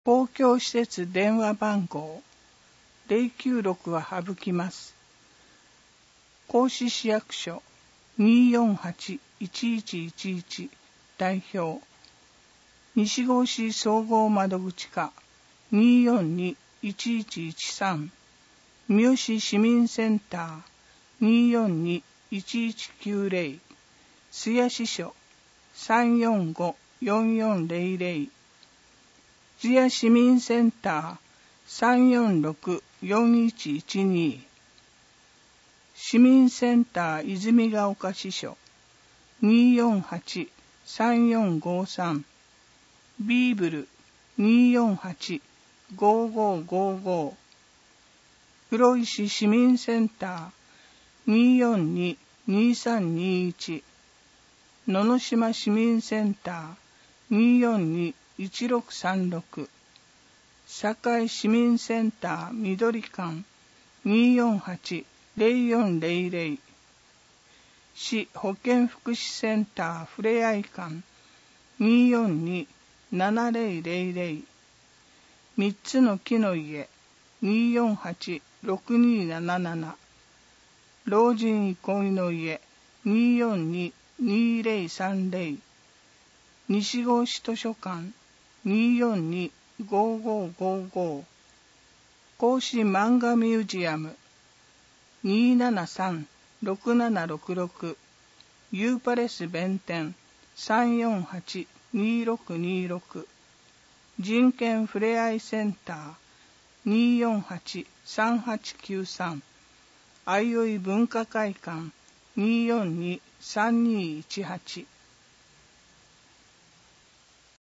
公共施設電話番号096は省きます。甲子市役所 248-1111 代表西郷市総合窓口課 242-1113 三好市民センター 242-1190 須谷支所 345-4400 津谷市民センター 346-4112 市民センター泉ヶ丘支所 248-3453 ビーブル 248-5555 黒石市民センター 242-2321 野々島市民センター 242-1636 堺市民センター緑館 248-0400 市保健福祉センターふれあい館 242-7000 3つの木の家 248-6277 老人憩いの家 242-2030 西郷市図書館 242-5555 甲子漫画ミュージアム 273-6766 ユーパレス弁天 348-2626 人権ふれあいセンター 248-3893 あいおい文化会館 242-3218